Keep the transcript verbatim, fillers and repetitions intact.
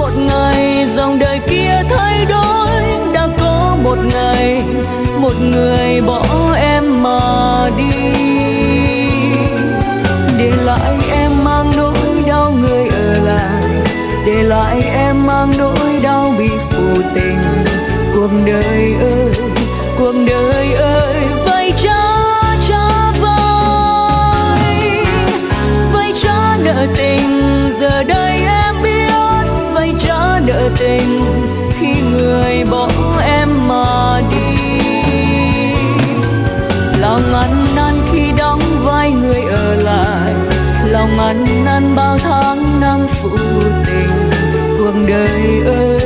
một ngày dòng đời kia thay đổi, đã có một ngày một người bỏ em mà đi, để lại em mang nỗi đau người ở lại, để lại em mang nỗi đau bị phụ tình. Cuộc đời ơi, cuộc đời ơi, vay trả trả vay, vay trả nợ tình. Giờ đây em biết vay trả nợ tình khi người bỏ em mà đi. Lòng ăn năn khi đóng vai người ở lại, lòng ăn năn bao tháng năm phụ tình. Cuộc đời ơi,